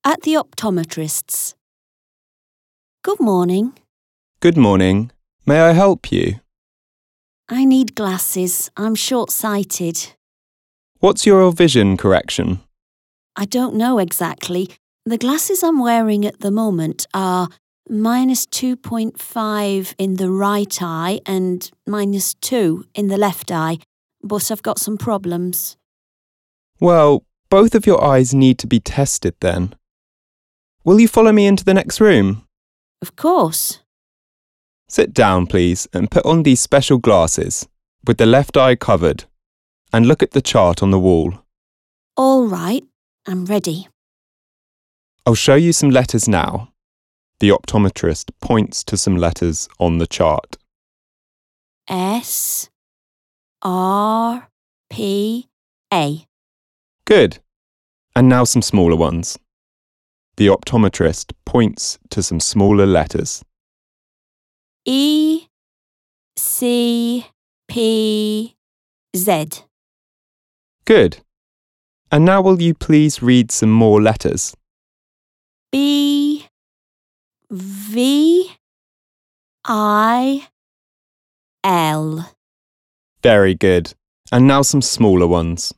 At the optometrist's. Good morning. Good morning. May I help you? I need glasses. I'm short-sighted. What's your vision correction? I don't know exactly. The glasses I'm wearing at the moment are -2.5 in the right eye and -2 in the left eye, but I've got some problems. Well, both of your eyes need to be tested then. Will you follow me into the next room? Of course. Sit down, please, and put on these special glasses, with the left eye covered, and look at the chart on the wall. All right, I'm ready. I'll show you some letters now. The optometrist points to some letters on the chart. S, R, P, A. Good. And now some smaller ones. The optometrist points to some smaller letters. E, C, P, Z. Good. And now will you please read some more letters? B, V, I, L. Very good. And now some smaller ones.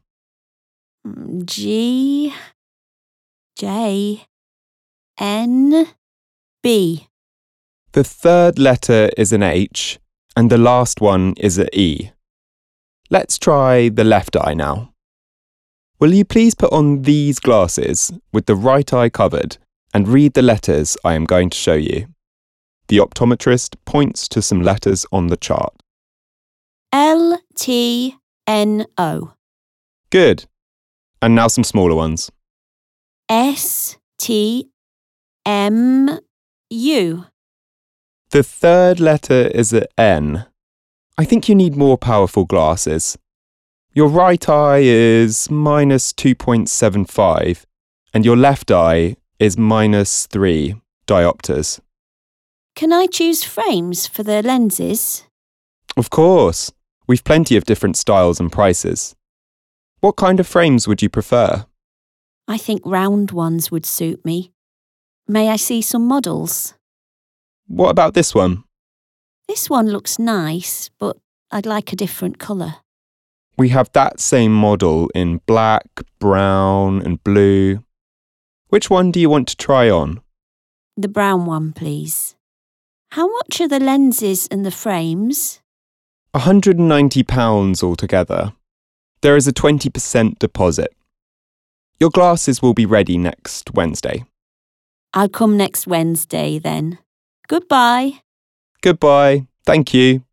G, J, N, B. The third letter is an H, and the last one is an E. Let's try the left eye now. Will you please put on these glasses with the right eye covered and read the letters I am going to show you? The optometrist points to some letters on the chart. L, T, N, O. Good. And now some smaller ones. S, T, M, U. The third letter is an N. I think you need more powerful glasses. Your right eye is -2.75 and your left eye is -3 diopters. Can I choose frames for the lenses? Of course. We've plenty of different styles and prices. What kind of frames would you prefer? I think round ones would suit me. May I see some models? What about this one? This one looks nice, but I'd like a different colour. We have that same model in black, brown and blue. Which one do you want to try on? The brown one, please. How much are the lenses and the frames? £190 altogether. There is a 20% deposit. Your glasses will be ready next Wednesday. I'll come next Wednesday then. Goodbye. Goodbye. Thank you.